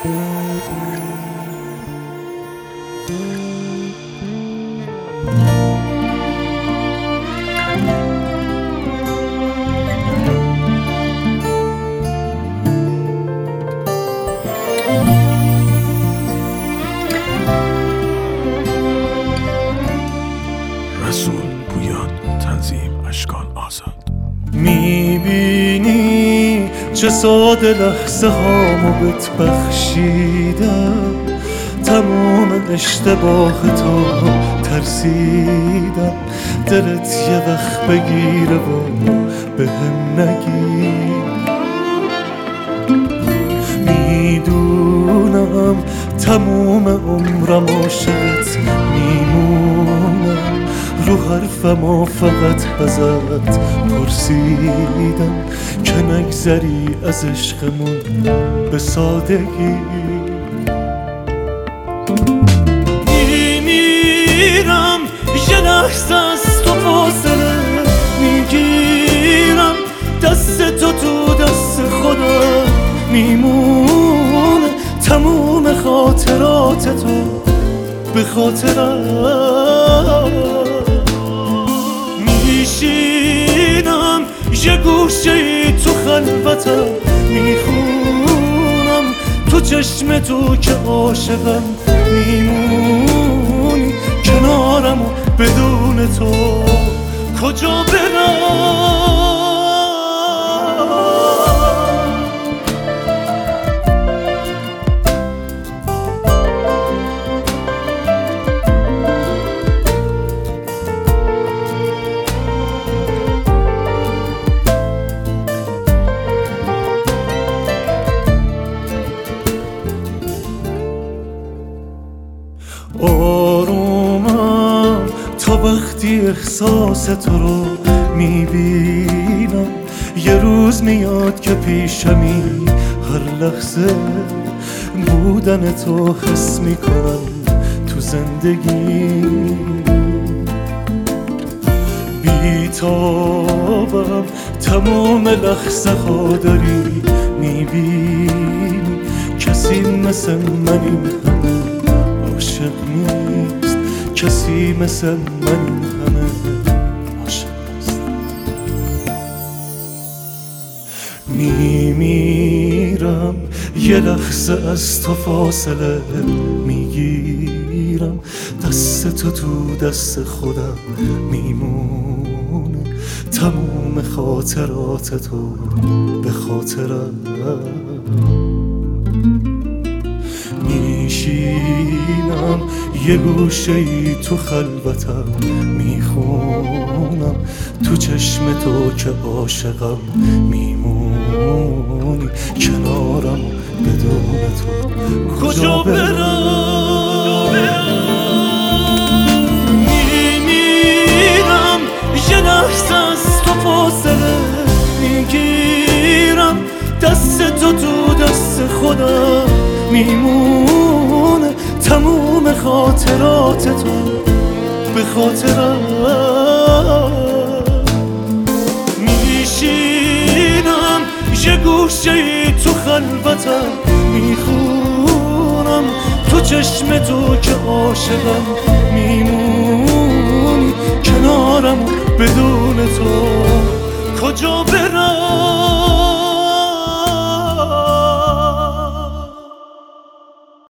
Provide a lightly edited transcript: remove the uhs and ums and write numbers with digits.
رسول پویان، تنظیم اشکان آزاد. میبینی چه ساده لحظه هامو بهت بخشیدم، تمام اشتباه تو ترسیدم دلت یه وقت بگیره و بهم نگی. میدونم تموم عمرم عاشقت میمونم، رو حرفم فقط ازت پرسیدم که نگذری از عشقمون به سادگی. میمیرم یه لحظه از تو فاصله میگیرم، دست تو تو دست خودم میمونه، تموم خاطرات تو به خاطرم. میشینم یه گوشه ای تو خلوتم میخونم، تو چشم تو که عاشقم میمونی کنارم و بدون تو کجا برم. آرومم تا وقتی احساس تو رو میبینم، یه روز میاد که پیشمی هر لحظه بودن تو حس میکنم تو زندگی. بیتابم تمام لحظه ها داری میبینی، کسی مثل من این همه عاشق نیست، کسی مثل من این همه عاشق نیست. میمیرم یه لحظه از تو فاصله میگیرم، دست تو تو دست خودم میمونه، تموم خاطرات تو به خاطرم. میشینم یه گوشه ای تو خلوتم میخونم، تو چشم تو که عاشقم میمونی کنارم و بدون تو کجا برم. میمیرم یه لحظه از تو فاصله میگیرم، دست تو تو دست خودم میمونه، تموم خاطرات تو به خاطرم. میشینم یه گوشه ای تو خلوتم میخونم، تو چشم تو که عاشقم میمونی کنارم و بدون تو کجا برم.